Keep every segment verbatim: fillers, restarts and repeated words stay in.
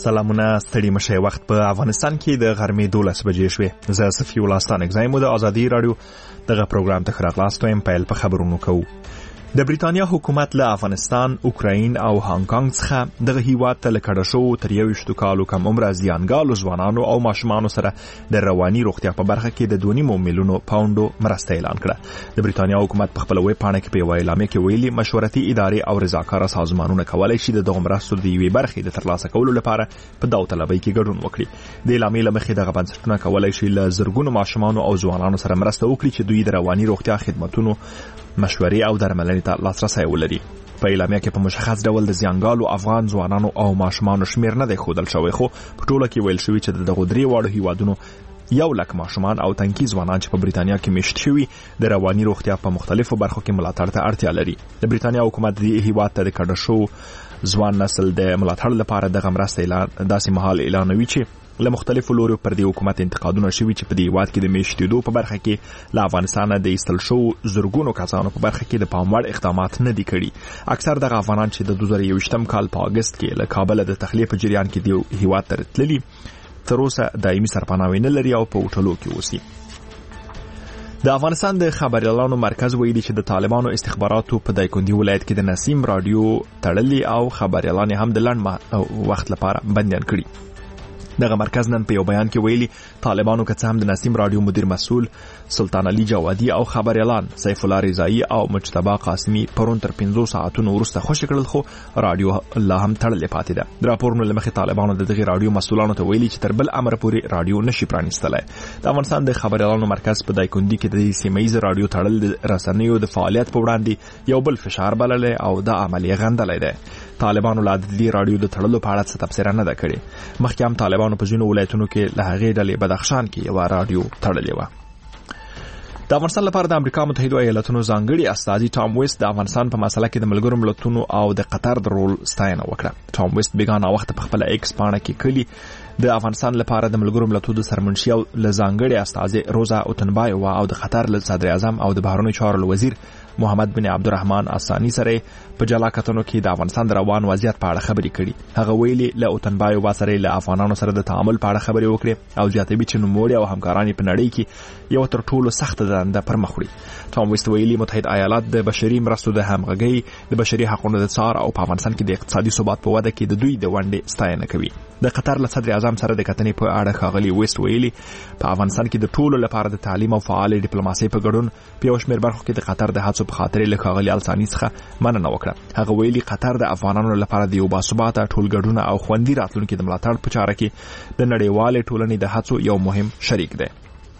سلامونه ستړي مشه. وخت په افغانستان کې د غرمې دولس بجې شوې. زه صفي الله ستانک زایم د ازادي رادیو دغه پروګرام ته خراغلاست وایم. پیل په خبرونو کوو. د بریتانیا حکومت له افغانستان، اوکراین او هانګ کانګ څخه دغه هیواد ته لکړه شو تر یویشتو کالو کم عمره زیانګالو ځوانانو او ماشومانو سره د رواني روغتیا په برخه کې د دوه نیم میلیونو پاونډو مرسته اعلان کړه. د بریتانیا حکومت په خپل ویب پاڼه کې په یو اعلامیه کې ویلي مشورتي ادارې او رضاکاره سازمانونه کولی شي د دغه مرستو د یوې برخې د ترلاسه کولو لپاره په داوطلبۍ کې ګډون وکړي. د اعلامیې له مخې دغه بنسټونه کولی شي له زرګونو ماشومانو او ځوانانو سره مرسته وکړي چې دوی د رواني روغتیا خدماتونو، مشورې او درملنې ته لاسرسی ولري. په اعلامیه کې په مشخص ډول د زیانګالو افغان ځوانانو او ماشومانو شمیر نه دی ښودل شوی، خو په ټوله کې ویل شوي چې دغه درې واړو هیوادونو یو لک ماشومان او تنکي ځوانان چې په بریتانیا کې میشت شوي د رواني روغتیا په مختلفو برخو کې ملاتړ ته اړتیا لري. د بریتانیا حکومت د هیواد ته د کډه شو ځوان نسل د ملاتړ لپاره دغه مرسته اعلان داسې مهال اعلانوي چې له مختلفو لورو پر دې حکومت انتقادونه شوي چې په دې هیواد کې د میشتېدو په برخه کې له افغانستانه د ایستل شو زرګونو کسانو په برخه کې د پام وړ اقدامات نه دي کړي. اکثر دغه افغانان چې د دوه زره یوویشتم کال په اګست کې له کابل د تخلیه په جریان کې د هیواد ته تللي تر اوسه دایمي سرپناهي نه لري او په هوټلو کې اوسي. د افغانستان د خبريالانو مرکز ویلي چې د طالبانو استخباراتو په دایکندي ولایت کې د نسیم رادیو تړلي او خبريالان هم د لنډ وخت لپاره بندیان کړي. دغه مرکز نن په یو بیان کې ویلي طالبانو که څه هم د نسیم رادیو مدیر مسؤل سلطان علي جوادي او خبريالان سیف الله رضایی او مجتبی قاسمی پرون تر پنځو ساعتونو وروسته خوشي کړل، خو رادیو الله هم تړلې پاتې ده. د راپورونو له مخې طالبانو د دغه رادیو مسؤلانو ته ویلي چې تر بل امر پورې رادیو نشي پرانیستلی. د افغانستان د خبريالانو مرکز په دایکندي کې د سیمه‌یز رادیو تړل د رسنیو د فعالیت په وړاندې یو بل فشار بللی او د عملیه غندلی دی. طالبانو لا د دې رادیو د تړلو په اړه څه تبصره نه ده کړې. مخکې هم طالبانو په ځینو ولایتونو کې له هغې ډلې بدخشان کې یوه رادیو تړلې وه. د افغانستان لپاره د امریکا متحده ایالاتونو ځانګړي استازي ټام ویست د افغانستان په مسله کې د ملګرو ملتونو او د قطر د رول ستاینه وکړه. ټام ویست بیګانه وخت په خپل ایکس پاڼه کې کلی د افغانستان لپاره د ملګرو ملتونو د سرمنشي او له ځانګړي استازي روزا اوتنبایووا او د قطر له صدر اعظم او د بهرنیو چارو وزیر محمد بن عبدالرحمن اسانی سره په جلا کتنو کې د افغانستان د روان وضعیت په اړه خبرې کړي. هغه ویلي له اوتنبایووا سره له افغانانو سره د تعامل په اړه خبرې وکړي او زیاتوي چې نوموړي او همکاران په نړۍ کې یو تر ټولو سخت دنده پر مخ وړي. ټام ویست ویلي متحده ایالات د بشري مرستو د همغږي، د بشري حقوقو د څار او په افغانستان کې د اقتصادي ثبات په وده کې د دوی د ونډې ستاینه کوي. د قطر له صدر اعظم سره د کتنې په اړه ښاغلي ویست ویلي په افغانستان کې د ټولو لپاره د تعلیم او فعال ډیپلوماسي په ګډون په یو شمېر برخو کې د قطر د هڅو په خاطر له ښاغلي الثاني څخه مننه وکړه. هغه ویلي قطر د افغانانو لپاره د یو باثباته ټولګډونه او خوندي راتلونکي د ملاتړ په چاره کې د نړیوالې ټولنې د هڅو یو مهم شریک دی.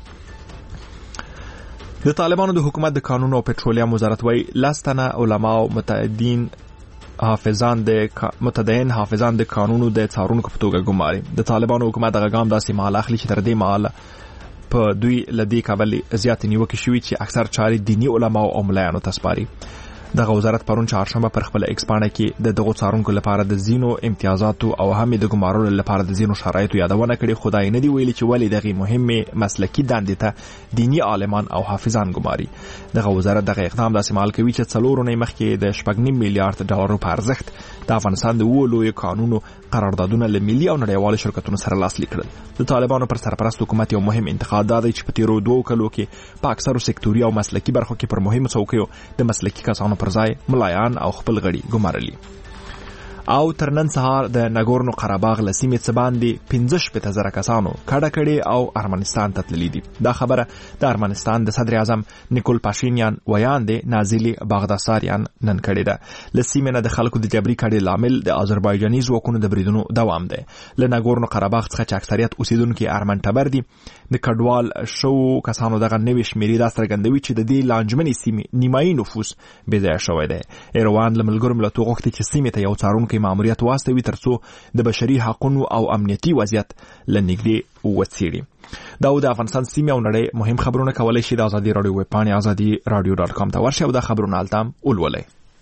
د طالبانو د حکومت د قانون او پټرولیم وزارت وايي لاستنه علما او متعددین حافظان د متدین حافظان د قانونو د څارونکو په توګه ګماري. د طالبانو حکومت دغه ګام داسې مهال اخلي چې تر دې مهاله په دوی لدی کابل زیات نیوکې شوي چې اکثر چارې دینی علما او ملایانو ته سپاري. دغه وزارت پرون چهارشنبه پر خپل ایکس پاڼه کې د دغو څارونکو لپاره د زینو امتیازاتو او هم د ګمارلو لپاره د زینو شرایطو یادونه کړې. خدای نه دی ویلي چې ولې دغه مهمه مسلکی دندې ته دینی عالمان او حافظان ګماري. دغه وزارت دغه اقدام داسې مهال کوي چې څلور نه مخکې د شپږ نیم میلیارډ ډالرو په ارزښت د افغانستان د وو لوی قانونو قراردادونه له ملي او نړیوالو شرکتونو سره لاسلیک کړل. د طالبانو پر سرپرست حکومت یو مهم انتقاد دی چې په تیرو دوو کلو کې په اکثرو سکتوري او مسلکی برخو کې پر مهمو څوکیو د مسلکی کسانو پر ځای ملایان او خپل غړي ګمارلي. او تر نن سهار د ناګورنو قرهباغ له سیمې څخه باندې پنځه شپېته زره کسانو کډه کړې او ارمنستان ته تللي دي. دا خبره د ارمنستان د صدر اعظم نیکول پاشینیان ویاندې نازلي باغداساریان نن کړې ده. له سیمې نه د خلکو د جبري کډې لامل د آذربایجاني ځواکونو د بریدونو دوام دی. له ناګورنو قرهباغ څخه چې اکثریت اوسیدونکي ارمن ټبر دي، د کډوال شو کسانو دغه نوې شمیرې دا څرګندوي چې د دې لانجمنې سیمې نیمایي نفوس بې ځایه شوی دی. ایروان له ملګرو ملتونو غوښتي چې سیمې ته یو څارونکی ماموریت واستوي ترڅو د بشري حقوقو او امنیتي وضعیت لنګدي وڅېړي. دا د افغانستان سیمې او نړۍ مهم خبرونه کولای شي د ازادي رادیو ویب پاڼې ازادي رادیو ډاټ کام ته ورشي او دا خبرونه التام ولولئ.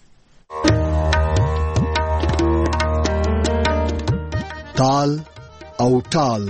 تال او ټال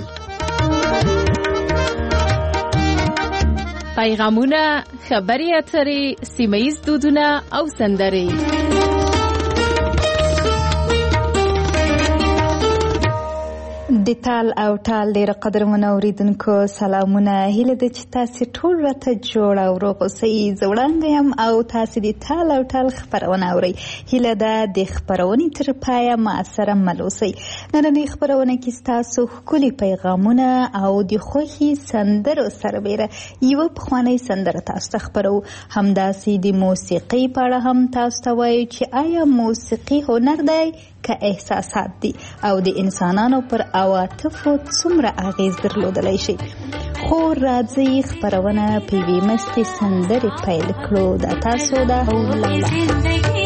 پیغامونه، خبري اترې، سیمه‌ییز دودونه او سندرې. د تال او ټال ډېر قدرمنو اوریدونکو سلامونه. هیله ده چې تاسې ټول راته جوړ او روغ اوسئ. زه وړانګه یم او تاسې د تال او ټال خپرونه اورئ. هیله ده د خپرونې تر پایه ما سره مل اوسئ. نننۍ خپرونه کې ستاسو ښکلي پیغامونه او د خوښې سندرو سربیره یوه پخوانۍ سندره تاسو ته خپرو. همداسې د موسیقۍ په اړه هم تاسو ته وایو چې آیا موسیقي هنر دی که احساسات دي او د انسانانو پر عواطفو څومره اغیز درلودلی شي. خو راځئ خپرونه په یوې مستې سندرې پیل کړو. دا تاسو ده او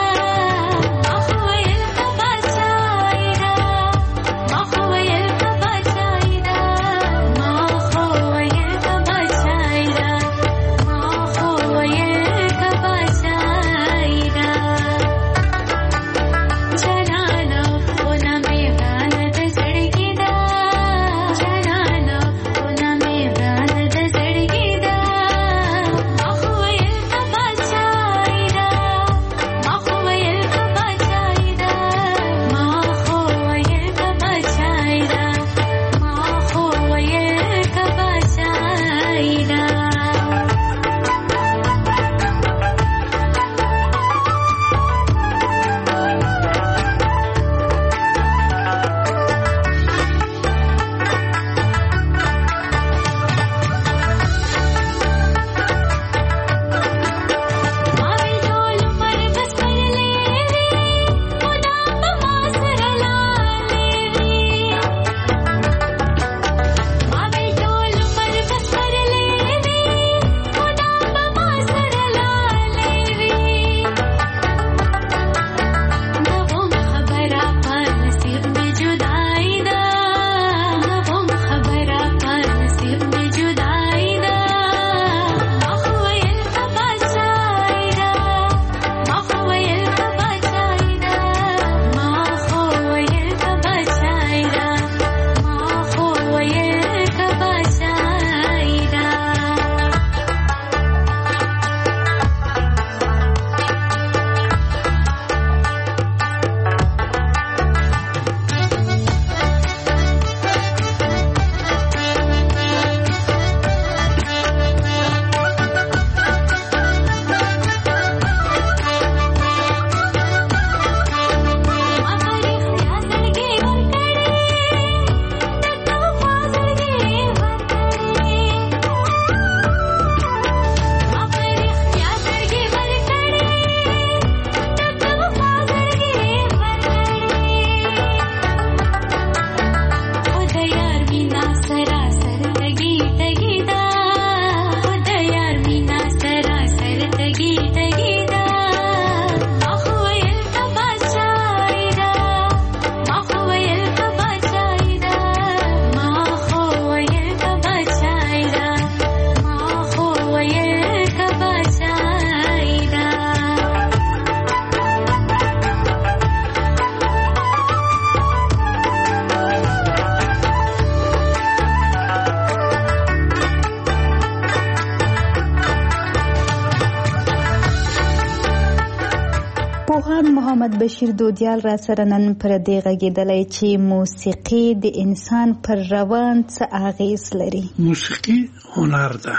محمد بشیر دودیال را سره نن پر دې غږېدلی چې موسیقي د انسان پر روان څه اغیز لري. موسیقي هنر ده.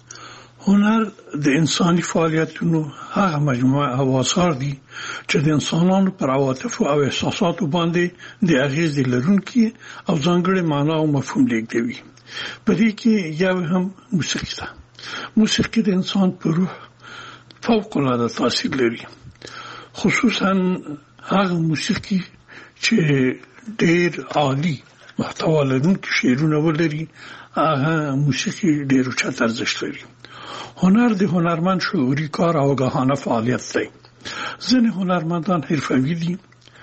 هنر د انساني فعالیتونو هغه مجموعه او آثار دي چې د انسانانو پر عواطفو او احساساتو باندې د اغیز لرونکي او ځانګړې معنا او مفهوم لیږدوي. په دې کې یو هم موسیقي ده. موسیقي د انسان پر روح فوق العاده تاثیر لري، خصوصا هغه موسیقي چې ډېر عالی محتوا لرونکي شعرونه ولري. هغه موسیقي ډېر اوچت ارزښت لري. هنر د هنرمند شعوري کار او آگاهانه فعالیت دی. ځینې هنرمندان حرفوي دي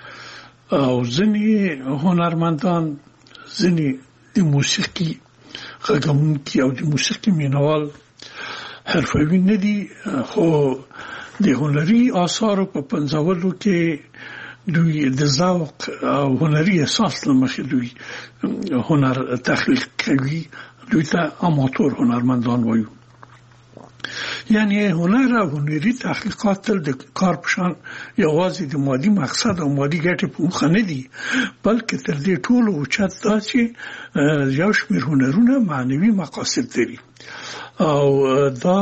او ځینې هنرمندان ځینې د موسیقي غږونکي او د موسیقي مینوال حرفوي نه دي، خو د هنري آثارو په پنځولو کې دوی د ذوق او هنري احساس له مخې دوی هنر تخلیق کوي. دوی ته اماتور هنرمندان وایو. یعنی هنر او هنري تحقیقات تل د کار پشان یوازې د مادي مقصد او مادي ګټې په مخه نه دي، بلکې تر دې ټولو اوچت دا چې یو شمېر هنرونه معنوي مقاصد لري او دا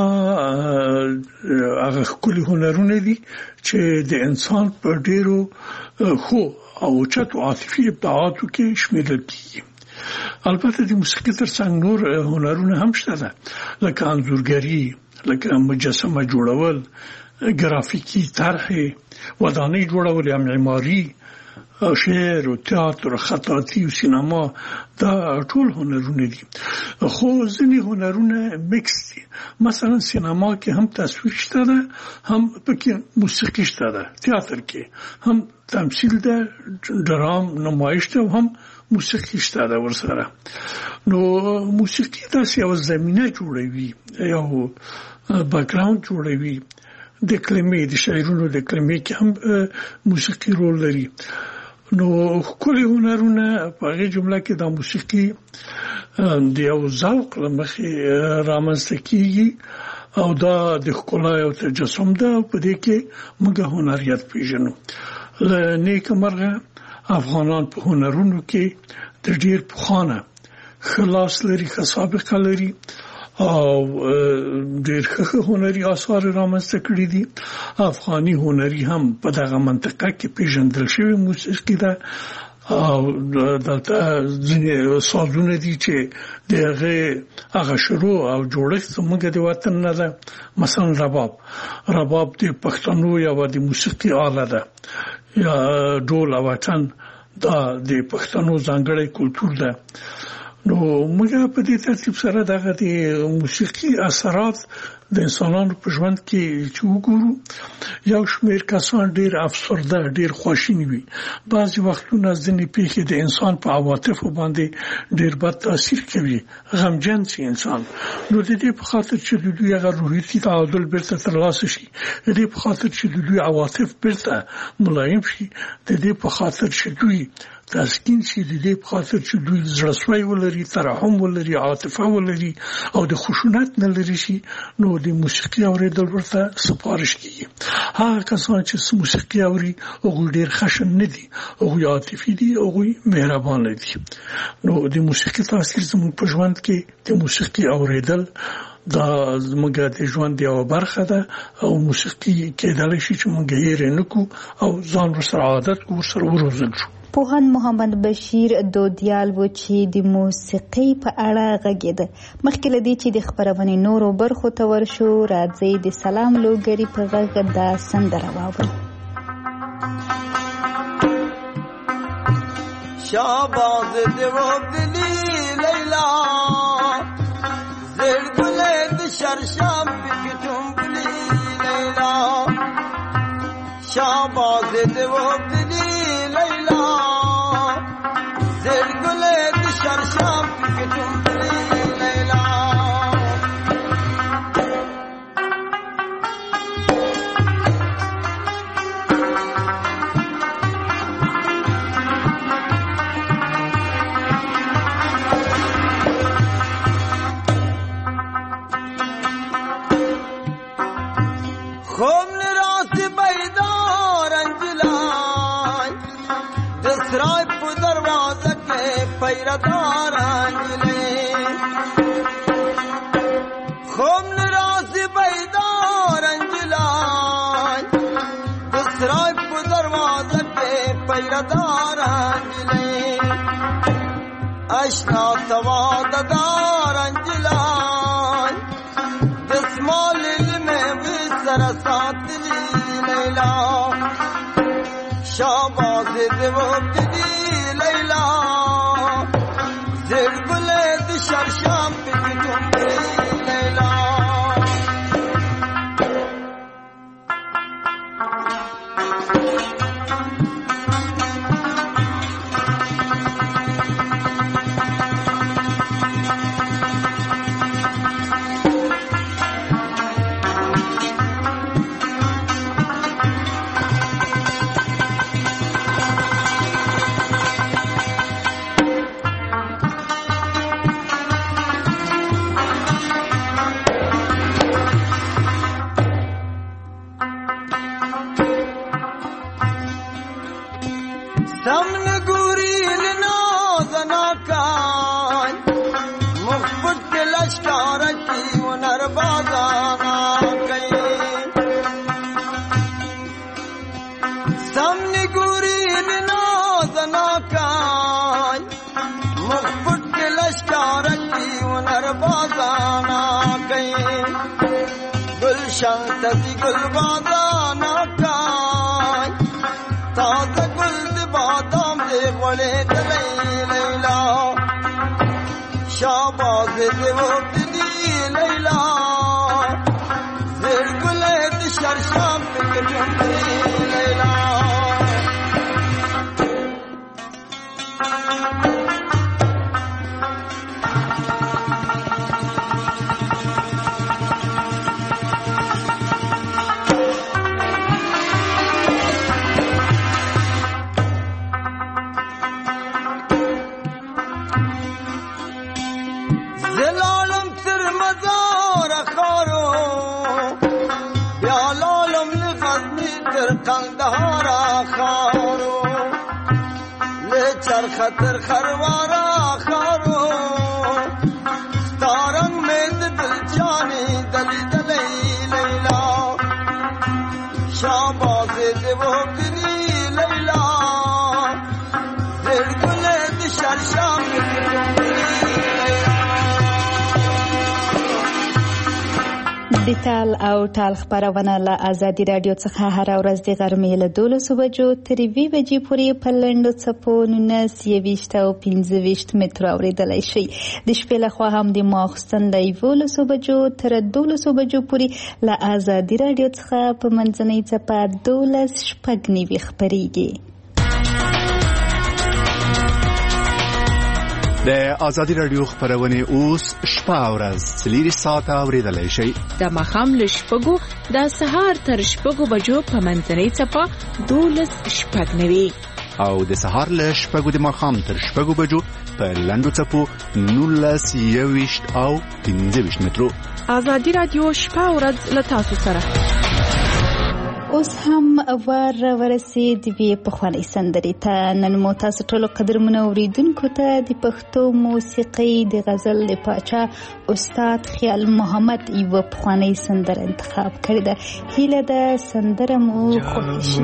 هغه ښکلي هنرونه دي چې د انسان په ډېرو ښو او اوچتو عاطفي ابداعاتو کې شمیرل کېږي. البته د موسیقي ترڅنګ نور هنرونه هم شته ده، لکه انځورګري، لکه مجسمه جوړول، ګرافیکي طرحې، ودانۍ جوړول، یا معماري، شعر او تئاتر، خطاطي او سینما، دا ټول هنرونه دي. خو ځینې هنرونه میکس دي، مثلا سینما کې هم تصویر شته ده، هم پکې موسیقي شته ده، تئاتر کې هم تمثیل ده، ډرام نمایش ده، هم موسیقي شته ده ورسره. نو موسیقي داسې یو زمینه جوړوي، یو بیکګراوند جوړوي. د کلمې د شاعرونو د کلمې کې هم موسیقي رول لري. نو ښکلي هنرونه په هغې جمله کې د موسیقي د یو ذوق له مخې رامنځته کېږي او دا د ښکلا یو تجسم ده او په دې کې موږ هنریت پېژنو. له نیکه مرغه افغانان په هنرونو کې د ډېر پخوانه ښه لاس لري، ښه سابقه لري او ډېر ښه هنري آثار رامنځته کړي دي. افغاني هنري هم په دغه منطقه کې پېژندل شوی موسیقي ده او دلته ځینې سازونه دي چې د هغې هغه شروع او جوړښت زموږ د وطن نه ده. مثلا رباب رباب د پښتنو یوه د موسیقي آله ده، یا ډول او وطن دا د پښتنو ځانګړی کلتور ده. نو موږ په دې ترتیب سره دغه د موسیقي اثرات د انسانانو په ژوند کې چې وګورو، یو شمېر کسان ډېر افسرده، ډېر خواشیني وي. بعضې وختونه ځینې پېښې د انسان په عواطفو باندې ډېر بد تاثیر کوي، غمجن شي انسان. نو د دې په خاطر چې د دوی هغه روحیتي تعادل بیرته ترلاسه شي، د دې په خاطر چې د دوی عواطف بیرته ملایم شي، د دې په خاطر چې دوی تسکین شي، د دې په خاطر چې دوی زړهسوی ولري، ترحم ولري، عاطفه ولري او د خشونت نه لرې شي، نو د موسیقي اورېدل ورته سپارش کېږي. هغه کسان چې موسیقي اوري هغوی ډېر خشن نه دي، هغوی عاطفي دي، هغوی مهربانه دي. نو د موسیقي تاثیر زموږ په ژوند کې د موسیقي اورېدل دا زموږ د ژوند یوه برخه ده او موسیقي کېدلی شي چې موږ هېر یې نه کړو او ځان ورسره عادت کړو، ورسره وروزل شو. پوهاند محمد بشیر دودیال و چې د موسیقۍ په اړه غږېده. مخکې له دې چې د خپرونې نورو برخو ته ورشو، راځئ د سلام لوګري په غږ دا سندره واورو. شاباز دیو دلی لیلا زیر گلے دشرشم بکتم بلی لیلا شاباز دیو دلی لیلا زیر گلے دشرشم بکتم بلی لیلا خوم نراس بیدار انجلائے دسرائی پو دروازہ کے پیردار انجلے خوم نراس بیدار انجلائے دسرائی پو دروازہ کے پیردار انجلے اشنا تواددار انجلائے دسمال سرسات لیلا شاباز دیو دلی لیلا زیر گلے دشرشم بکتم لیلا گلشن تزی گل بادانا کای تازه گل دی بادام دی غولی دلی لیلا شاباز دی و بدی لیلا زیر گلی دی شرشام بکجم دی لیلا قندهارا خارو له چرخطر خروارا خارو ستارنگ میں دل جانی دلی دلی لیلا شاباز دیو کنی لیلا زیر گلے دی شرشام د تال او ټال خبرونه له ازادي رادیو څخه هر ورځ د غرمې له دولسو بجو تر یوې بجې پورې په لنډو څپو نولس یویشت او پنځه ویشت مترو اورېدلی شئ. د شپې لخوا هم د ماخوستن له یولسو بجو تر دولسو بجو پورې له ازادي رادیو څخه په منځنۍ څپه دولس شپږ نوي خپرېږي. د ازادي رادیو خبرونه اوس شپه او ورځ څلور ساعته اورېدلی شئ. د ماښام له شپږو د سهار تر شپږو بجو په منځنۍ څپه دولس شپږ نوي او د سهار له شپږو د ماښام تر شپږو بجو په لنډو څپو نولس یویشت او پنځه ویشت مترو. ازادي رادیو شپه او ورځ له تاسو سره. اوس هم ور ورسید وی پخوانی سندرې ته. نن مو تاسو ټولو قدرمنو اوریدونکو ته د پښتو موسیقۍ د غزل د پاچا استاد خیال محمد یو پخوانی سندره انتخاب کړې ده. هیله ده سندره مو خوښ شي.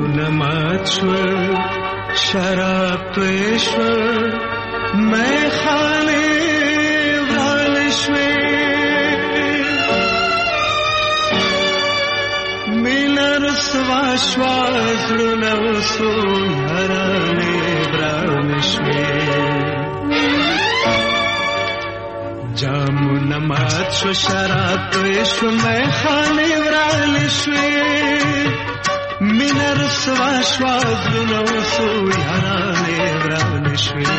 شراب پېښور مې خانه والشوي رسوا شواز لنوسو هراني برانشوي جامو نمات شو شراب شو ميخاني برانشوي من رسوا شواز لنوسو هراني برانشوي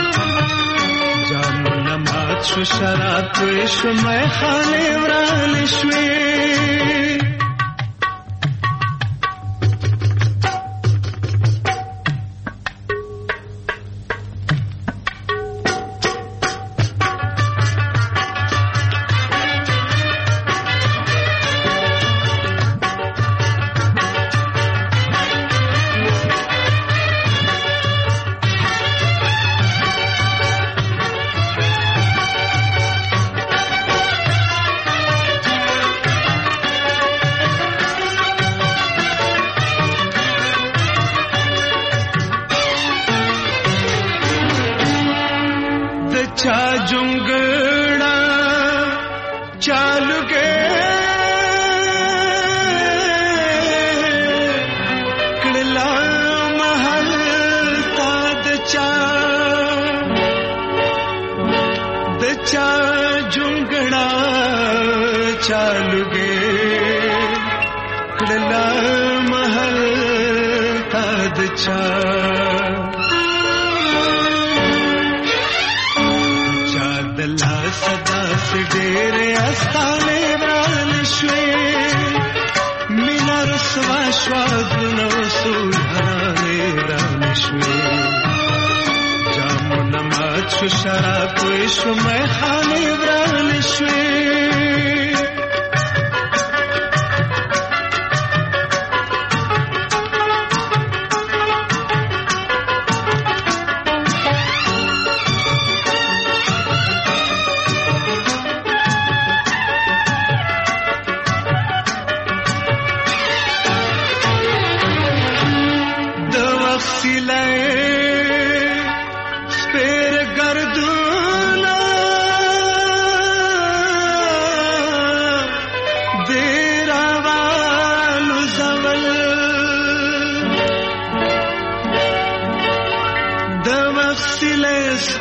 جامو نمات شو شراب شو ميخاني برانشوي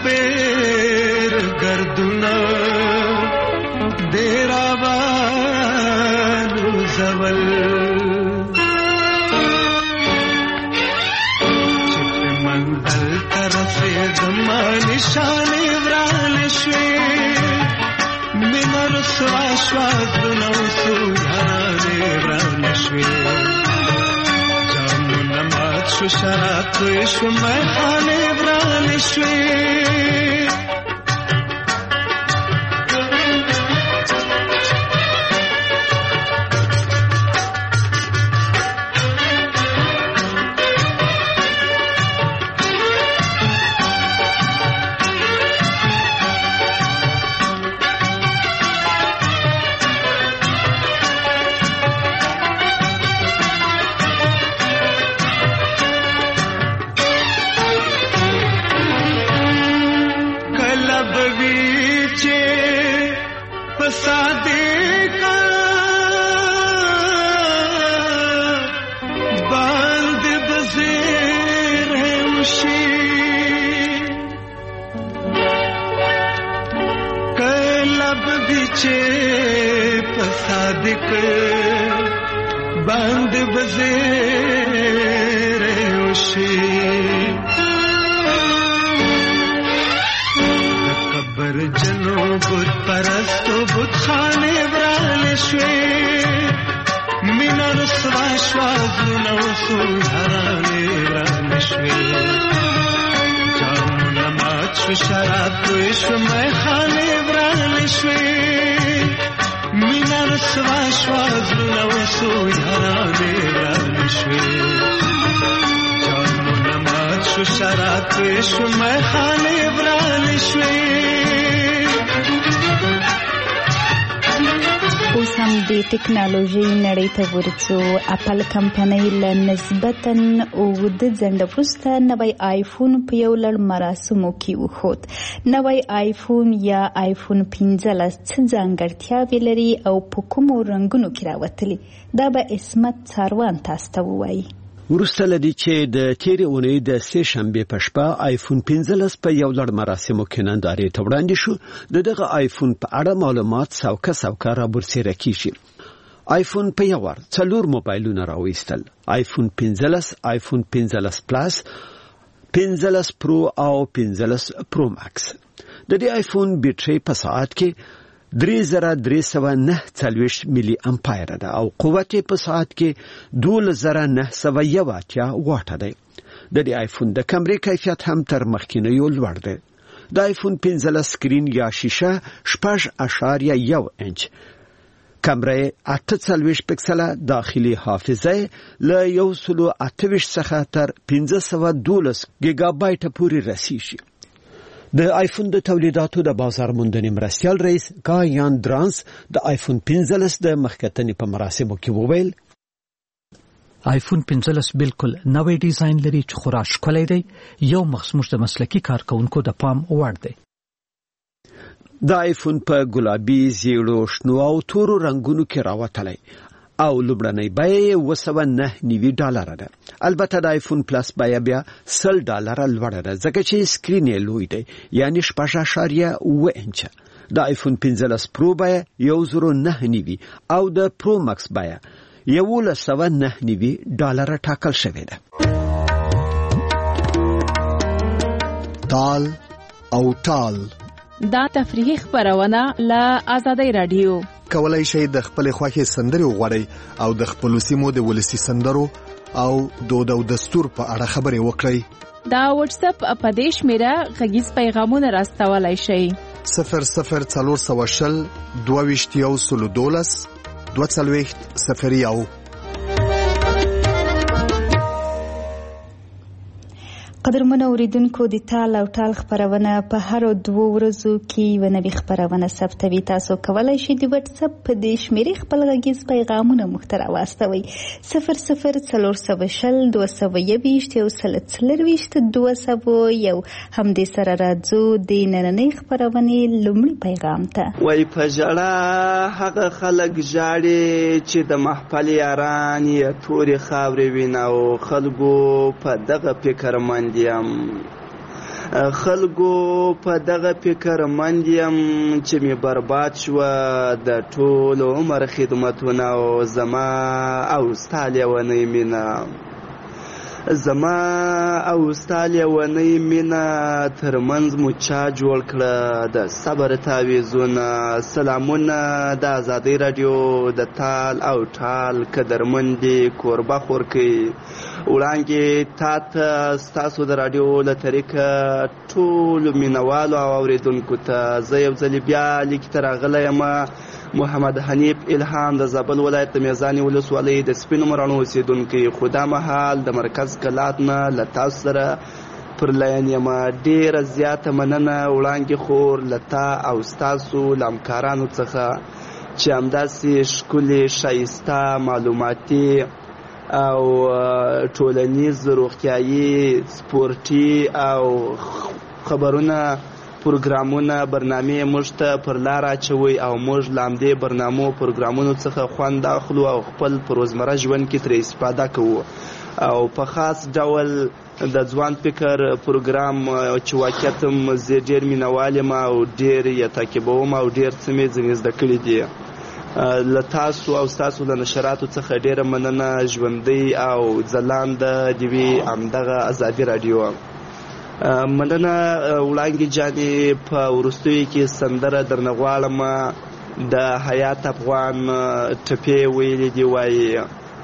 سپیر گردونه دیرا بانو زول چپ منزل طرف دما نشانی ورال شوی من رسوا شوازنو سویانی ورال شوی جامو نمات شو شراب شو میخانی ورال شوی بند بزیر اوشی قبر جنو بود پرست و بود خانه برال شوی من رسوا شوازنو سویانی برال شوی جامو نمات شو شراب شو میخانه برال شوی من رسوا شوازنو سویانی برال شوی جامو نمات شو شراب شو میخانه برال شوی اوس هم د ټکنالوژي نړۍ ته ورڅو اپل کمپنۍ له نسبتاً اوږده ځنډ وروسته نوی آیفون په یو لړ مراسمو کې وښود. نوی آیفون یا آیفون پنځلس څه ځانګړتیاوې لري او په کومو رنګونو کې راوتلي؟ دا به عصمت څاروان تاسو ته ووایي. وروسته له دې چې د تېرې اونۍ د سې شنبې په شپه آیفون پنځلس په یو لړ مراسمو کې نندارې ته وړاندې شو، د دغه آیفون په اړه معلومات سوکه سوکه رابرسېره کیږي. آیفون په یو وار څلور موبایلونه راویستل: آیفون پنځلس، آیفون پنځلس پلاس، پنځلس پرو او پنځلس پرو ماکس. د دې آیفون بیټرۍ په ساعت کې درې زره درې سوه نه څلوېښت ملي امپایر ده او قوت په ساعت کې دولس زره نه سوه یو اتیا واټه دی. د دې آیفون د کمرې کیفیت هم تر مخکینیو لوړ دی. د آیفون پنځلس سکرین یا شیشه شپږ اعشاریه یو انچ، کمره اته څلوېښت پکسله، داخلي حافظه له یو سلو اته ویشت څخه تر پنځه سوه دولس ګیګا بایټه پورې رسیږي. د آیفون د تولیداتو د بازار موندنې مرستیال رئیس کایان درانس د آیفون پنځلس د مخکتنې په مراسمو کې وویل: آیفون پنځلس بالکل نوې ډیزاین لري چې خورا ښکلی دی، یو مخصوص د مسلکي کارکونکو د پام وړ دی. د آیفون په ګلابي، زیړو، شنو او تورو رنگونو کې راوتلی او لومړنۍ بیه اوه سوه نه نوي ډالره ده. البته د آیفون پلاس بیه بیا سل ډالره لوړه ده ځکه چې سکرین یې لوی دی، یعنی شپږ اعشاریه اوه انچه. د آیفون پنځلس پرو بیه یو زرو نه نوي او د پرو ماکس بیه یولس سوه نه نوي ډالره ټاکل شوې ده. تال او ټال دا تفریحي خبرونه له آزادۍ رادیو. کولای شئ د خپل خوښې سندرې وغواړئ او د خپل سیمو د ولسی سندرو او دود او دستور په اړه خبرې وکړئ. دا واتس اپ په دې شمیره غږیز پیغامونه راستولای شئ: صفر صفر څلور سوه شل دوه ویشت یو سلو دولس دوه څلوېښت صفر یو. قدرمنو اوریدونکو، د تال او ټال خبرونه په هر دوه ورځو کې یو نوې خبرونه ثبتوي. تاسو کولای شئ د واتس اپ په دې شمیرې خپل غږیز پیغامونه موږ ته راواستوئ: صفر صفر څلور سوه شل دوه سوه یوویشت یو سل څلرویشت دوه سوه یو. همدې سره راځو د نننۍ خبرونې لومړي پیغام ته. وای په ژړا هغه خلک ژاړي چې د محفل یاران یې تورې خاورې وینه او خلکو په دغه فکر من یم خلکو په دغه فکر مند یم چې می برباد شوه د ټول عمر خدمتونه او زما او ستا لیونۍ مینه زما او ستا لیونۍ مینه ترمنځ مو چا جوړ کړه د صبر تعویضونه. سلامونه د ازادۍ راډیو د تال او ټال قدرمندې کوربه خورکۍ وړاندې تا ته ستاسو د راډیو له طریقه ټولو مینوالو او اورېدونکو ته زه یو ځلې بیا لیک ته راغلی یم. محمد حنیف الهام د زابل ولایت د میزانې ولسوالۍ د سپینو مراڼو اوسېدونکی، خو دا مهال د مرکز کلات نه له تاسو سره پر لاین یم. ډېره زیاته مننه وړاندې خور له تا او ستاسو له همکارانو څخه چې همداسې ښکلې ښایسته معلوماتي او ټولنیز روغتیایي سپورټي او خبرونه پروګرامونه برنامې موږ ته پر لار اچوئ او موږ له همدې برنامو پروګرامونو څخه خوند اخلو او خپل په روزمره ژوند کې ترې استفاده کوو. او په خاص ډول د ځوان فکر پروګرام چې واقعیت زه ډېر مینوال یم او ډېر یې تعقیبوم او ډېر څه مې ځینې زده کړي دي. له تاسو او ستاسو له نشراتو څخه ډېره مننه. ژوندۍ او ځلانده دې وي همدغه ازادي راډیو. مننه وړانګې جانې. په وروستیو کې سندره درنه غواړم د حیات افغان ټپې ویلې دي وایي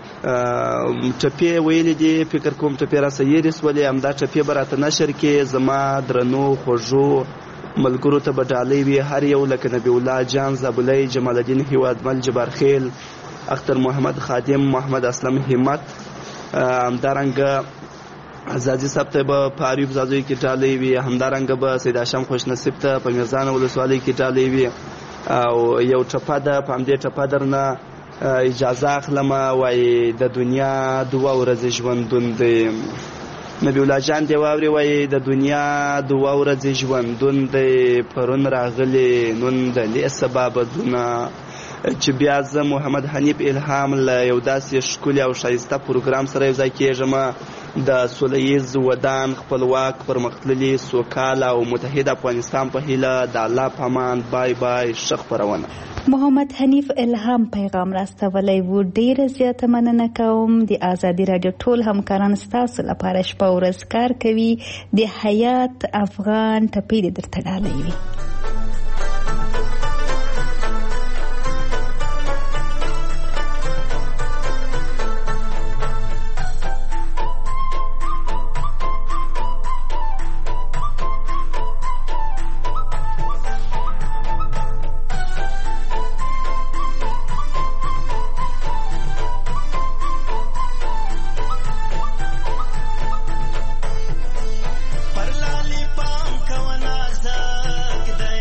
ټپې ویلې دي فکر کوم ټپې راسه یېرې سولې همدا ټپې به راته نشر کې زما درنو خوږو ملګرو ته به ډالۍ وي هر یو لکه نبی الله جان زابلی جمال الدین هیوادمل جبارخیل اختر محمد خادم محمد اسلم همت همدارنګه ازادي صاحب ته به په عریب زادوی کې ډالۍ وي همدارنګه به سید هاشم خوشنصیب ته په میزان ولسوالۍ کې ډالۍ وي. او یو ټپه ده په همدې ټپه درنه اجازه اخلم وایي د دنیا دوه ورځې ژوندون دی. نبی الله جان دی واوري وایي د دنیا دوه ورځې ژوندون دی پرون راغلی نن د لې سبا بدونه. چې بیا زه محمد حنیف الهام له یو داسې ښکلي او ښایسته پروګرام سره یو ځای کېږم د سوله ییز ودان خپلواک پرمختللي سوکاله او متحد افغانستان په هیله د الله په امان. بای بای. ښه خپرونه. محمد حنیف الهام پیغام راستولی و. ډیره زیاته مننه کوم. د ازادي راډیو ټول همکاران ستاسو لپاره شپه او ورځ کار کوي. د حیات افغان ټپې دې درته ډالۍ وي. پر لالی پام کو نازک دی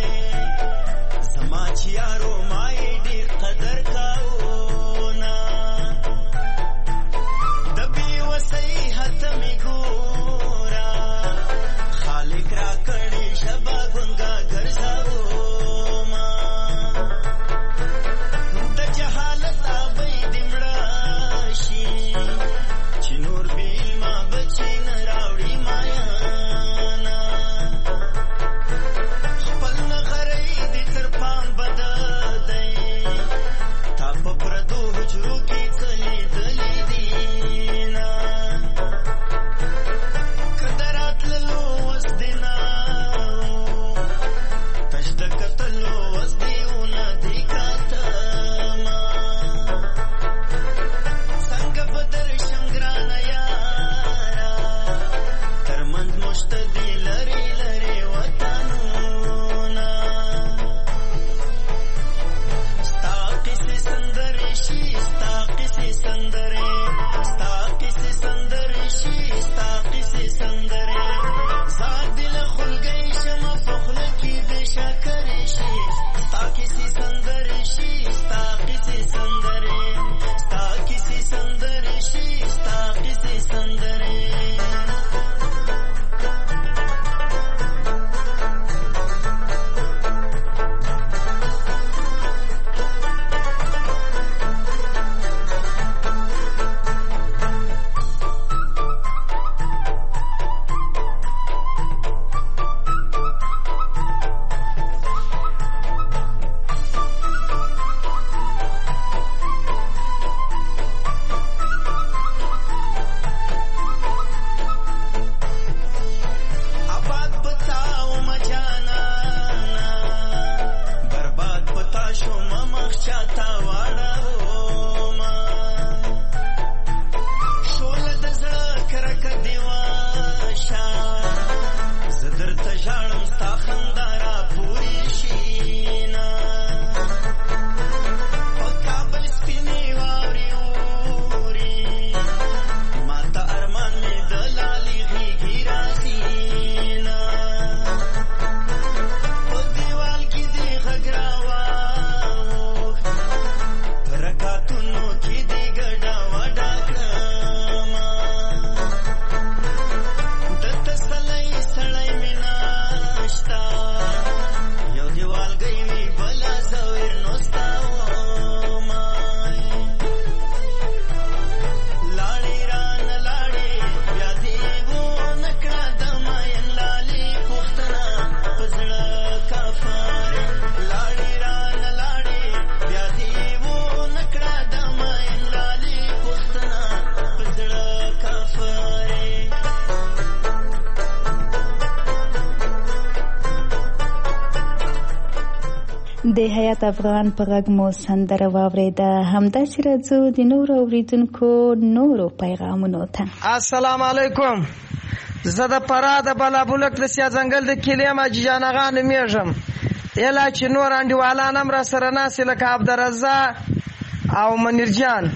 د حیات افغان په غږ مو سندره واورېده. همداسې راځو د نورو اوریدونکو نورو پیغامونو ته. السلام علیکم. زه د فراه د بلابلک د سیا ځنګل د کلي یم، حاجي جان اغا نومیږم. یلا چې نور انډیوالان هم را سره ناست لکه عبدالرزاق او منیر جان.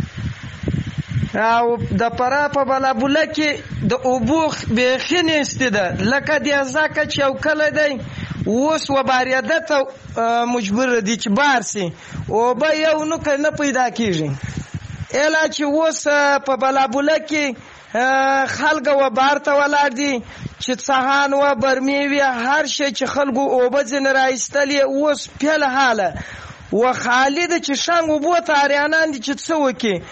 او د فراه په بلابلک کې د اوبو بیخي نیستې ده، لکه د ځکه چې یو کلی دی اوس وبارېده ته مجبور دي چې بار سي، اوبه یو نوکه نه پیدا کېږي. اله چې اوس په بلابلک کې خلک وبار ته ولاړ دي چې څهان و برمې وي، هر شی چې خلکو اوبه ځینې راایستلې اوس پیل حاله و خالي ده چې شنګ اوبو ته اریانان دي چې څه وکړي.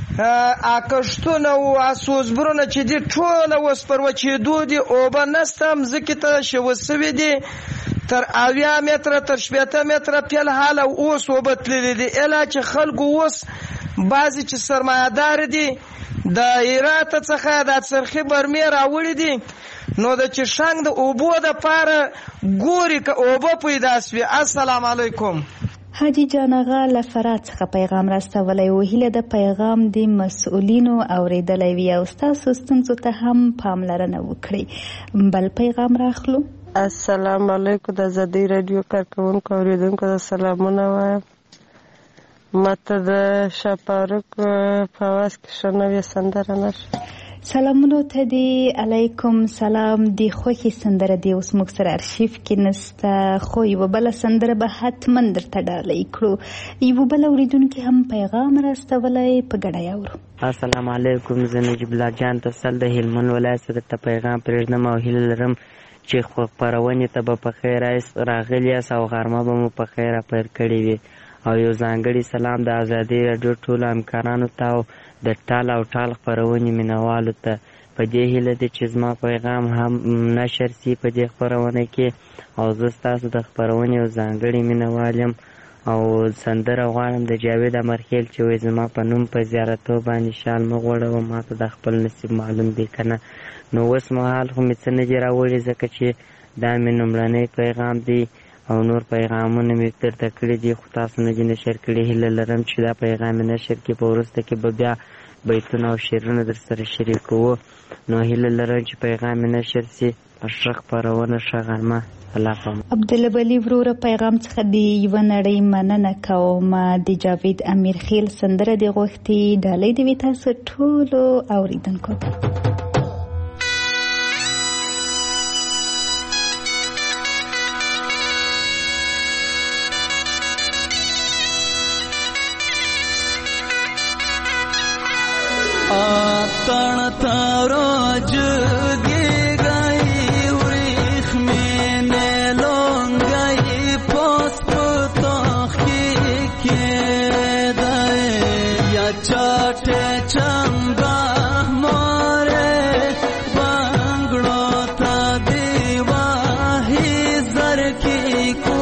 کښتونه او سوزبرونه چې دي ټوله اوس پر وچېدو دي، اوبه نسته، مځکې ته شوه سوي دي تر اویا متره تر شپېته متره پیل حاله اوس اوبه تللي دي. اله چې خلکو اوس بعضې چې سرمایهدار دي د هراته څخه د څرخي برمې راوړي دي، نو د چې شنګ د اوبو دپاره ګوري که اوبه پیدا سوي. السلام علیکم. حاجي جان اغا له فراه څخه پیغام راستولی و. هیله د پیغام د مسؤلینو اوریدلی وي او ستاسو ستونزو ته هم پاملرنه وکړئ. بل پیغام راخلو. السلام علیکم. د ازادۍ راډیو کارکوونکو اوریدونکو ته سلامونه وایم. ماته د شاپاروک په اواز کې ښه نوې سندره نشته. سلامونو ته دی. علیکم سلام. دی خوښي سندره دی اوس موږ سره ارشیف کې نسته، خو یوه بله سندره به حتما درته ډالۍ کړو. یوه بله اوریدونکي هم پیغام راستولی، په ګډه یې اورو. السلام علیکم. زه نجیب الله جان تسل د هلمند ولایت څخه درته پیغام پرېږدم او هیله لرم چې خپرونې ته به په خیر راغلي یاست او غرمه به مو په خیر پیل کړې وي. او یو ځانګړی سلام د ازادۍ راډیو ټولو همکارانو ته او د ټال او ټال خپرونې مینوالو ته. په دې هیله ده چې زما پیغام هم نشر سي په دې خپرونه کې، او زه ستاسو د خپرونې یو ځانګړی مینوال یم او سندره غواړم د جاوید امرخیل چې وایي زما په نوم په زیارتو باندې شال مه غوړوه، ما ته د خپل نصیب معلوم دی که نه. نو اوس مهال خو مې څه نه دي راوړي ځکه چې دا مې لومړنی پیغام دی او نور پیغامونه مې درته کړي دي خو تاسو نه دي نشر کړي. هیله لرم چې دا پیغام مې نشر کړي، په وروسته کې به بیا بیتونه او شعرونه در سره شریکوو. نو هیله لرم چې پیغام مې نشر سي. ښه خپرونه، ښه غرمه. الله پامان. عبدالبلي وروره پیغام څخه دی یوه نړۍ مننه کوم. د جاوید امیرخیل سندره دې غوښتي، ډالۍ دې وي تاسو ټولو اوریدونکو ته. तण तारो जुगी गई उरीख में ने लोंग गई पोस पुतो के दे या चाटे चंगा मोरे बांगड़ो ता दीवा ही जर की को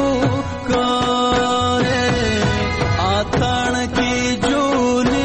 करे आतण की जूली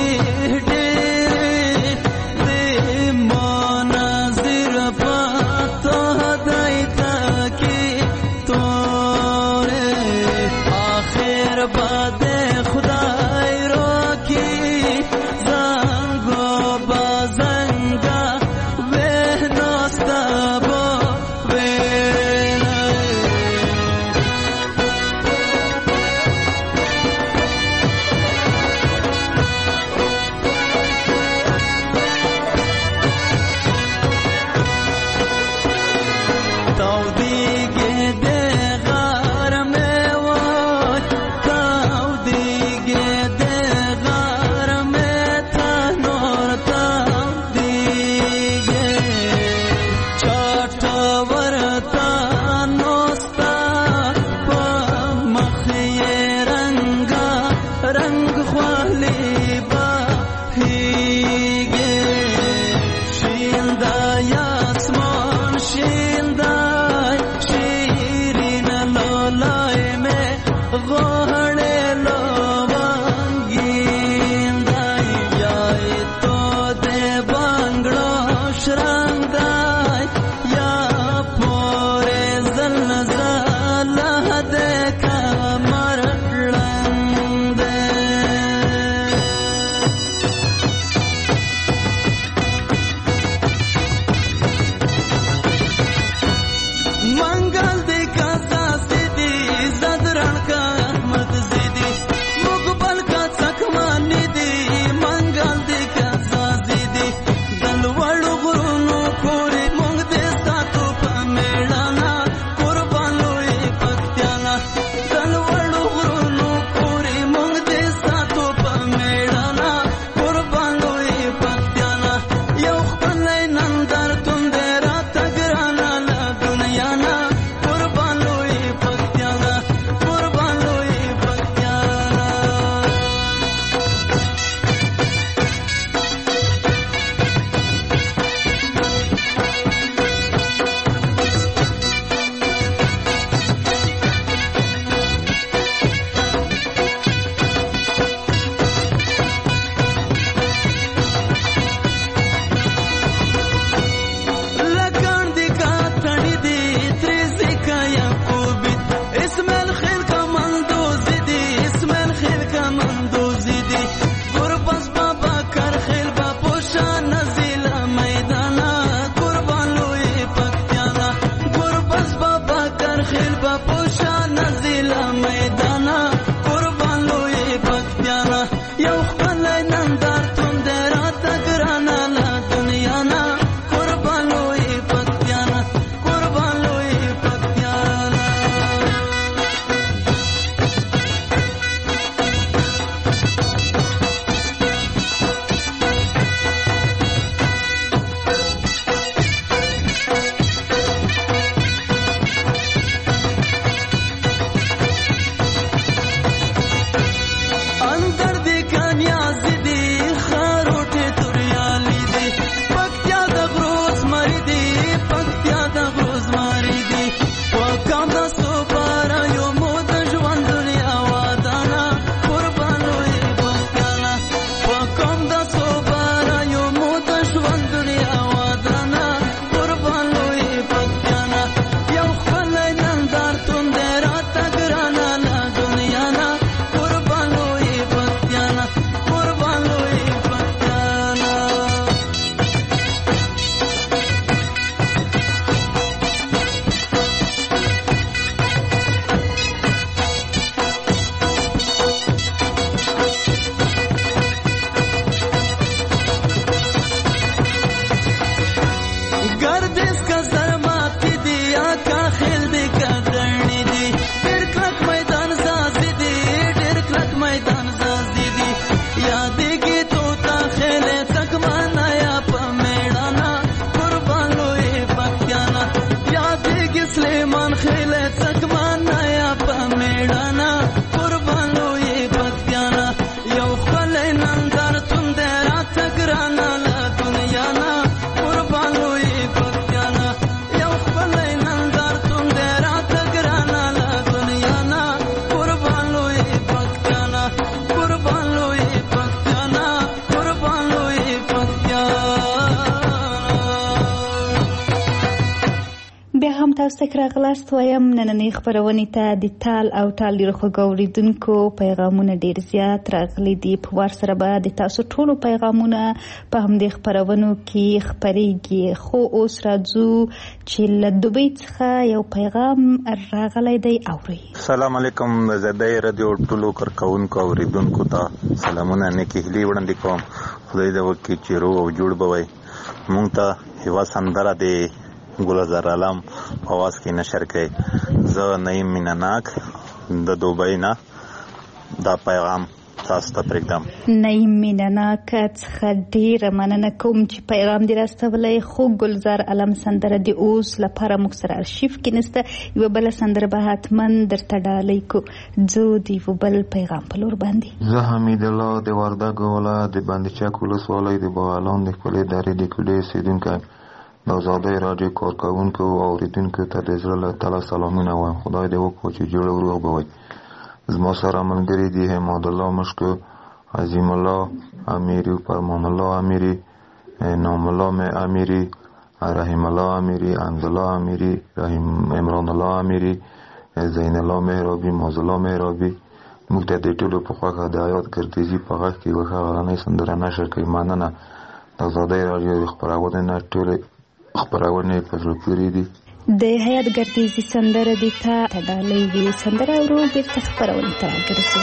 تاسو ته راغلاست وایم نننۍ خبرونې ته د تال او تال ډېرو خوږو اورېدونکو پیغامونه ډېر زیات راغلي دي. په وار سره به د تاسو ټولو پیغامونه په همدې خبرونو کې خپرېږي. خو اوس راځو چې له دوبۍ څخه یو پیغام راغلی دی. اورئ. السلام علیکم. زه د رادیو ټولو کارکوونکو اورېدونکو ته سلامونه نیکې هیلې وړاندې کوم. خدای دې وکړي چې روغ او جوړ به وئ. مونږ ته یوه سندره د ګلزار عالم په اواز کې نشر کړئ. زه نعیم مینه ناک د دوبۍ نه دا پیغام تاسو ته پرېږدم. نعیم مینه ناک څخه ډېره مننه کوم چې پیغام دې راستولی. خو ګلزار عالم سندره د اوس لپاره موږ سره ارشیف کې نسته. یوه بله سندره به حتما درته ډالۍ کو. ځو د یوه بل پیغام په لور باندې. زه حمید الله د وردګو ولایت د بندچک ولسوالۍ د بغلان د خپلې درې د کوډۍ اوسېدونکی د ازادۍ راډیو کارکوونکو او اورېدونکو ته د زړه له تله سلامونه وایم. خدای دې وکړي چې جوړ او روغ به وئ. زما سره ملګري دي حماد الله مشکو، عظیم الله امیری، فرمان الله امیری، نام الله امیری، رحیم الله امیری، حمد الله امیری، رحیم عمران الله امیری، زین الله مهرابی، موز الله مهرابی. موږ ته د ټولو په خوښه د حیات ګردیزي په غږ کې یوه ښه غرنۍ سندره نشر کوي. مننه. د ازادۍ راډیو د خپرونې نه ټولې خبرونه په زړه پورې دي. د حیات ګردیزي سندره دې ته ډالۍ وي. سندره ورو بیرته خپرونې ته راګرځو.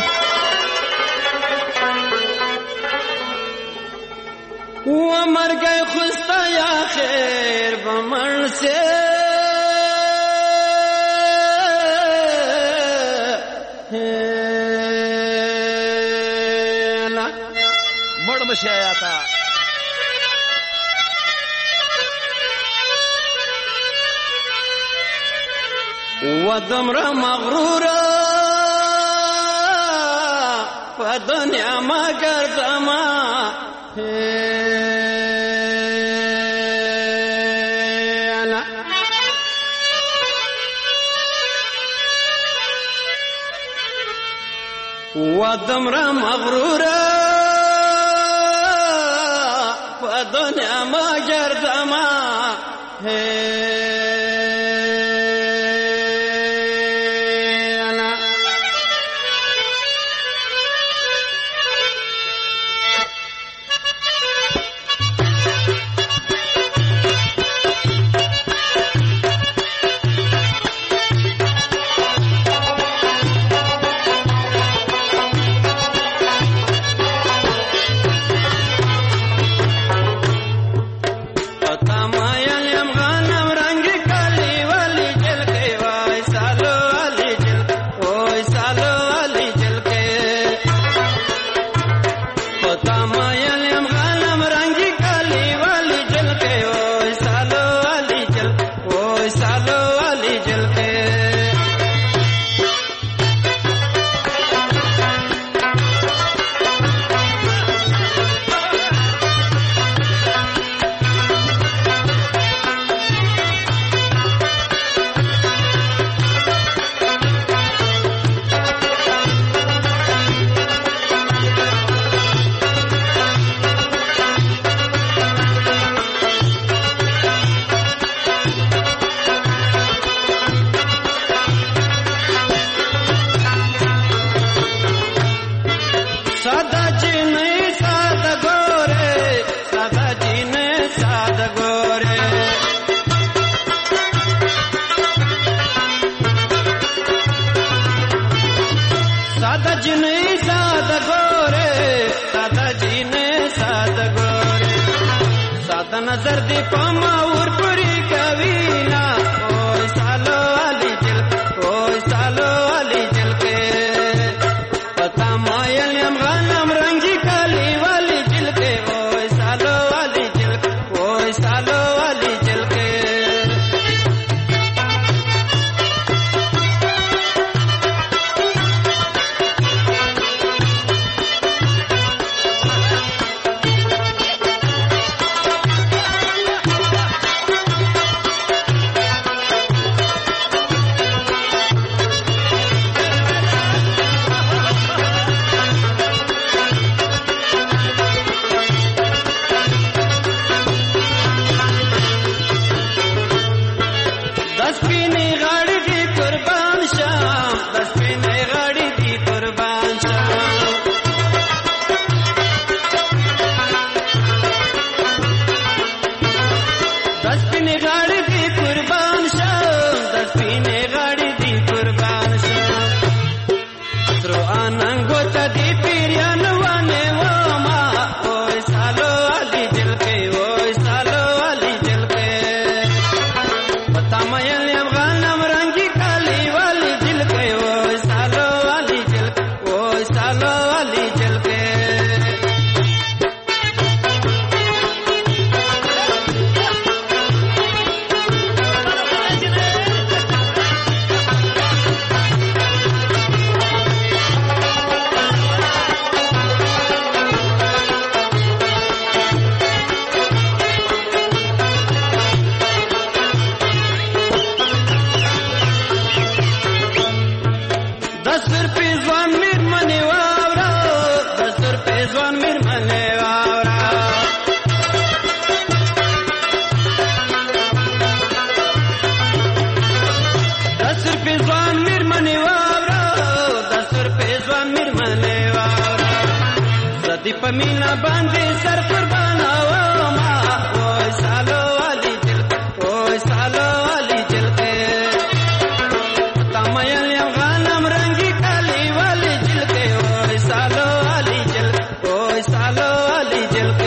و مرګ خوستا یا خیر بمن سے لا مړ مشایا تا ودمر مغرور فدنیا ما گردما ودمر مغرور فدنیا ما گردما नजर दी पामा और पूरी कवीना ओए सालो वाली जल ओए सालो वाली जल के पता मायल हम गनम रंगी काली वाली जल के ओए सालो वाली जल ओए सालो वाली जल के پمینا باندې سر قربانا و ما او سالو علي جل او سالو علي جل کې تمایل یم غنم رنگي کالي والي جل کې او سالو علي جل او سالو علي جل کې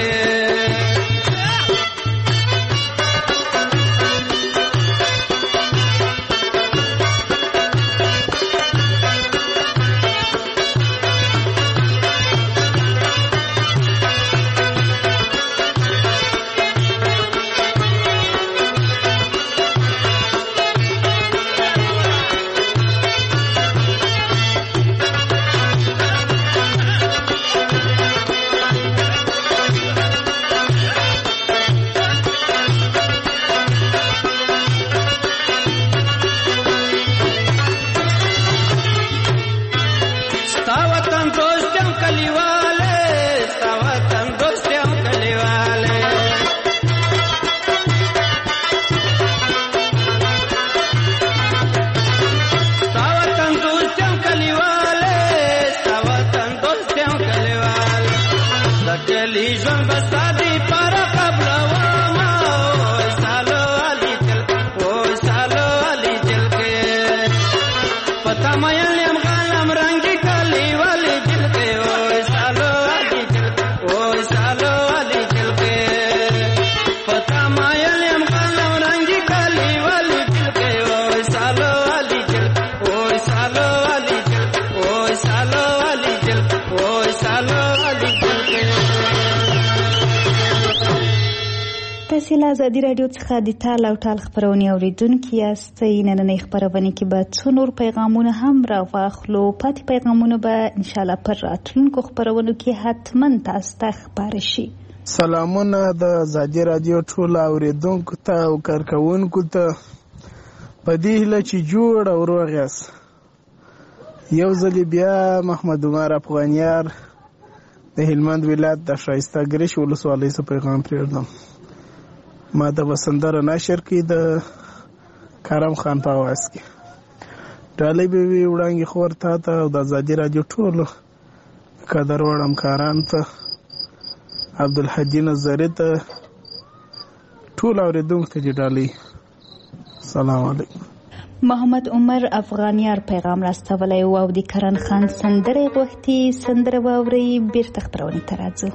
تاسو له ازادي رادیو څخه د ټال او ټال خبرونه اوریدونکي یاستئ. نننۍ خبرونه کې به څو نور پیغامونه هم راواخلو. پاتې پیغامونه به ان شاء الله پر راتلونکو خبرونو کې حتما تاسو ته خبر شي. سلامونه د ازادي رادیو ټول اوریدونکو ته او کارکونکو ته په دې هیله چې جوړ او روغ یاست. یو ځل بیا محمد عمر افغانیار د هلمند ولایت د شایسته ګریش ولسوالۍ څخه پیغام پرېږدم. ما د وسندره نشر کې د کرم خان په आवाज کې ډالۍ به وی وړاندې خور ته ته او د ازادي رادیو ټول قدر وړم کاران ته عبدالحدی نظری ته ټول اوریدونکو ته ډالۍ. سلام علیکم. محمد عمر افغانیار پیغام راستولی و او د کرن خان سندره غوښتي. سندره واورئ بیرته خپرونې ته راځو.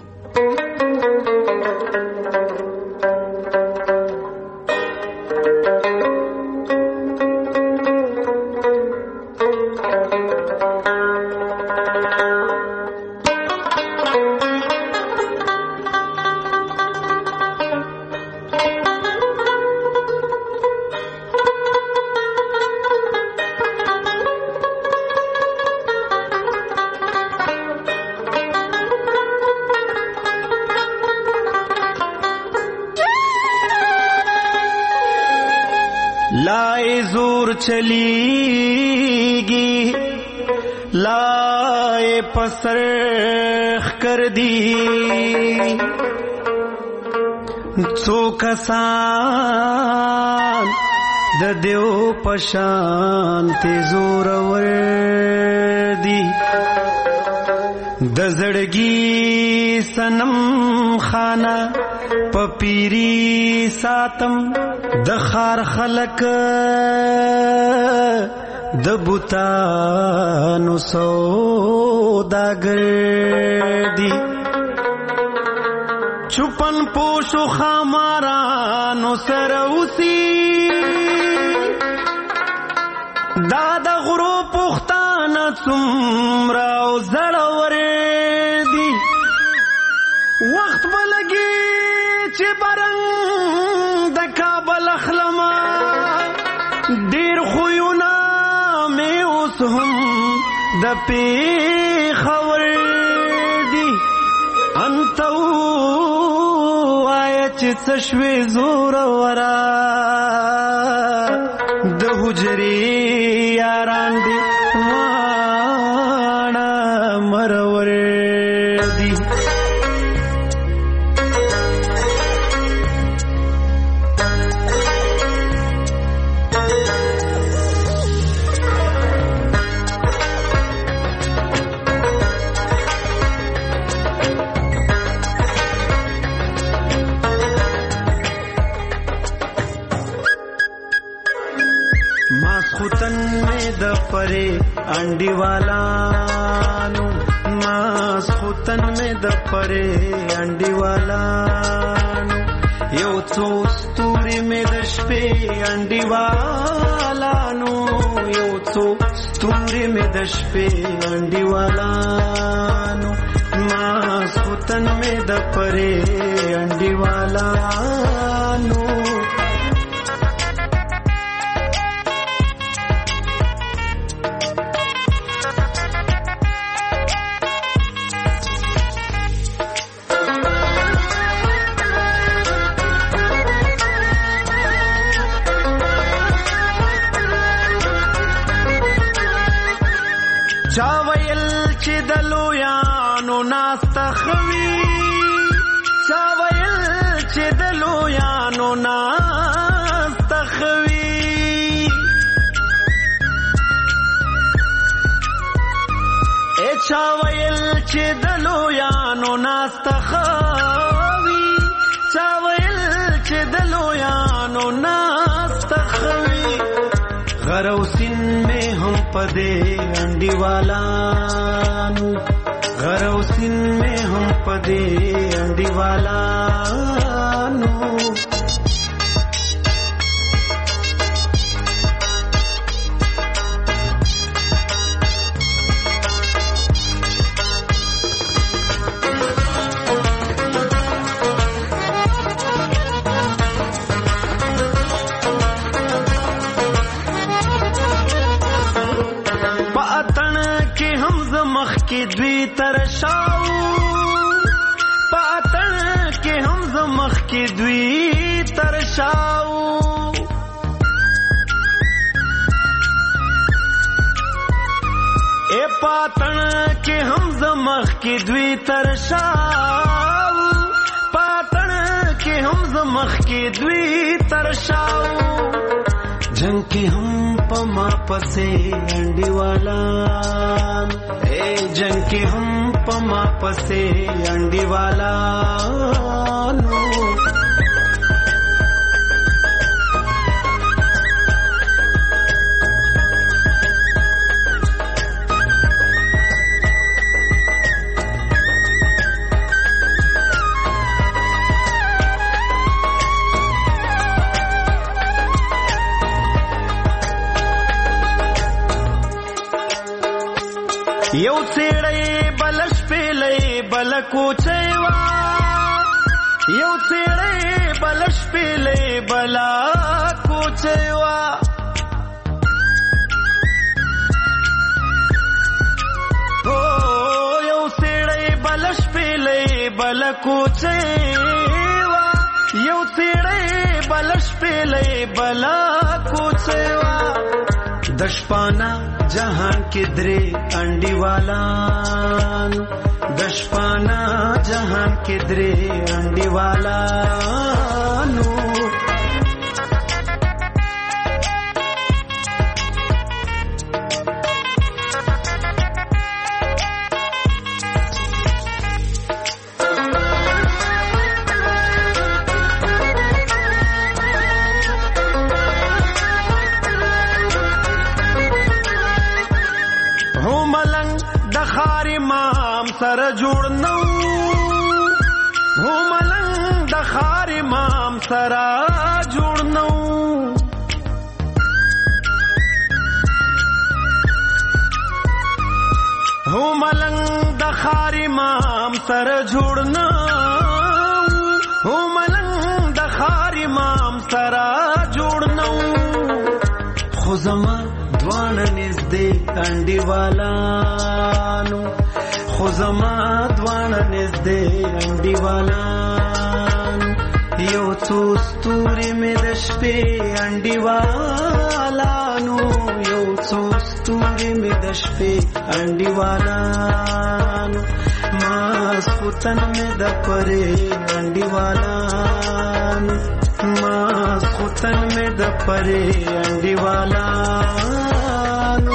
لائے زور چلیگی لائے پسرخ کر دی څو کسان د دیو پشان ته زور ور دی د زړګي سنم خانه پپیری ساتم د خار خلق د بوتانو سوداګر دی چوپن پوشو خامارانو سره اوسي دا د غرو پختانه څومره او زړور دی وخت بلګي چې برنګ د کابل اخلما ډیر خوونه مې اوس هم د پیښور دی انت وای چې څه شوي زور ورا د حجرې یاران دی واړه مرور دی پرې انډیوالانو ماسخوتن مې د پرې انډیوالانو یو څو ستوري مې د شپې انډیوالانو یو څو ستوري مې د شپې انډیوالانو ماسخوتن مې د پرې انډیوالانو چا ویل چې د لویانو ناسته خوي چا ویل چې د لویانو ناسته خوي ای چا ویل چې د لویانو ناسته خوي چا ویل چې د لویانو ناسته خوي غروسین میں ہم پدے انڈیوالانو غروسین میں ہم پدے انڈیوالانو کی دوی ترشاو پاتن کې هم زمخ کې دوی ترشاو اے پاتن کې هم زمخ کې دوی ترشاو پاتن کې هم زمخ کې دوی ترشاو جنگ کې هم پما پسې انډیوالان جنگ کې هم پما پسې انډیوالانو یو څېړی بلش پیلې بل کوچېوا یو څېړی بلش پیلې بل کوچېوا او یو څېړی بلش پیلې بل کوچېوا یو څېړی بلش پیلې بل کوچېوا دشپانا جهان کې درې انډیوالان دشپانا جهان کې درې انډیوالانو سره جوړ نو هو ملنګ د خار امام سره جوړ نو هو ملنګ د خار امام سره جوړ نو هو ملنګ د خار امام سره جوړ نو خو زما دوانه نږدې انډیوالانو خو زما دوانه نږدې انډیوالان یو څو ستوري مې د شپې انډیوالانو یو څو ستوري مې د شپې انډیوالانو ماسخوتن مې د پرې انډیوالانو ماسخوتن مې د پرې انډیوالانو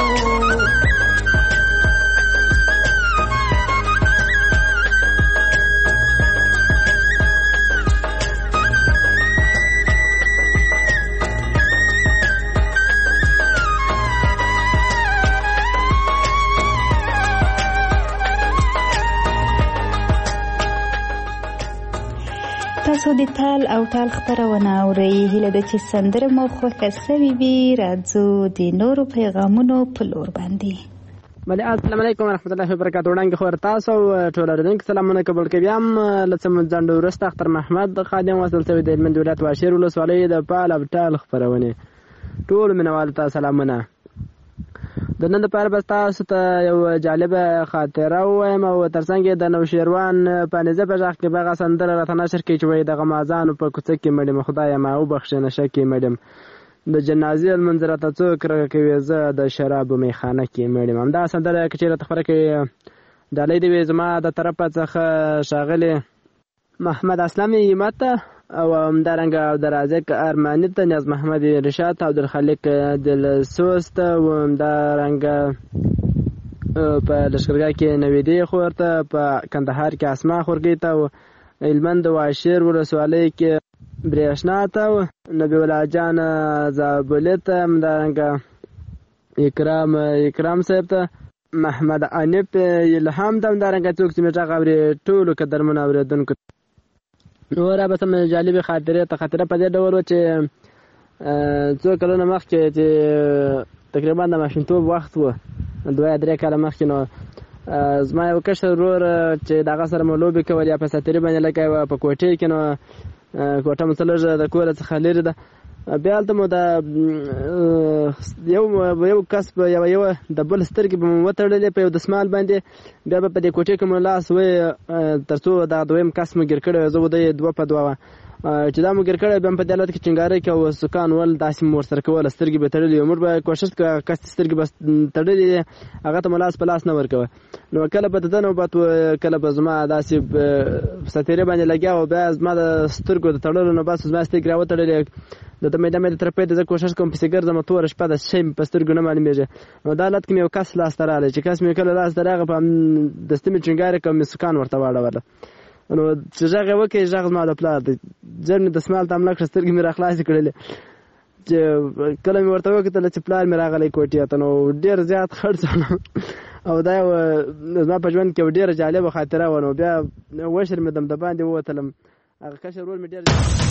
تاسو د تال او تال خبرونه اورئ. هیله ده چې سندره مو خوښه سوي وي. راځو د نورو پیغامونو په لور باندې. بله السلام علیکم ورحمت الله وبرکاتہ. وړاندې خو تاسو ټول اورېدونکو سلامونه قبول کوي. هم لڅم ځنډ ورسته اختر محمد خادم وصل شوی د هلمند ولایت واشیر ولسوالۍ د پال او تال خبرونه ټول منوال ته سلامونه. د نن لپاره به تاسو ته یو جالبه خاطره وایم او ترڅنګ د نوشیروان په نزه په ځخ کې بغه سندره راته نشر کې چې وای د غمازان په کوڅه کې مړم خدای ما او بخښنه شکه مړم د جنازې المنظره ته څوک راکوي زه د شراب میخانه کې مړم. هم دا سندره کې چې راته خبره کې د لید وې زما د طرفه څخه شاغله محمد اسلامي ماته او همدارنګ عبدالرازق ارمانی ته، نیاز محمد رشاد، عبدالخالق دلسوست او همدارنګ په لشکرګاه کې نویدې خورته، په کندهار کې اسما خورګی ته، هلمند واشیر ولسوالۍ کې برېښنا ته، نبی الله جان زابلې ته، همدارنګ اکرام اکرام صاحب ته، محمد انیب الهام ته، همدارنګ څوک چې میټه خبرې ټولو قدرمن اوریدونکو نور به سم جالبه خاطره ته خاطره په دې ډول و چې څو کلونه مخکې چې تقریبا د ماشومتوب وخت و، دوه درې کاله مخکې نو زما یو کشر ورور چې دغه سره مو لوبې کولې په ساتري باندې لکه په کوټې کې نو کوټه مو څلور د کور څخه لري ده، بیا هلته مو د یو یو کس په یو یو د بل سترګې به مو وتړلې په یو دسمال باندې، بیا به په دې کوټې کې مو لاس وې تر څو دا دویم کس مو ګیر کړی زه به د دوه په دوه چې دا مو ګیر کړی بیا په دې حالت کې چنګارې کې او سکان ول داسې مو ورسره کوله، سترګې به تړلې موږ به کوشش کوو کس سترګې به تړلې هغه ته مو لاس په لاس نه ورکوه. نو کله به دده نوبت کله به زما داسې ستیرې باندې لګیا و، بیا زما د سترګو د تړلو نه بس زما سترګې راوتړلې د ته مې د مې تر پېټه زه کوشش کوم پسې ګرځم توره شپه د شی په سترګو نه معلومېږي. نو دا حالت کې مې یو کس لاسته راغلی چې کس مې کله لاسته راغی په دستي مې چنګارې کړم مې سکان ورته واړوله. نو چې غږ یې وکړې غږ زما د پلار دی، ژر مې دسمال ته حمله کړه، سترګې مې راخلاصې کړلې چې کله مې ورته وکتله چې پلار مې راغلی کوټې ته نو ډېر زیات خړ شوم او دا یو زما په ژوند کې یو ډېره جالبه خاطره وه. نو بیا وشر مې دم د باندې ووتلم، هغه کشر ورور مې ډېر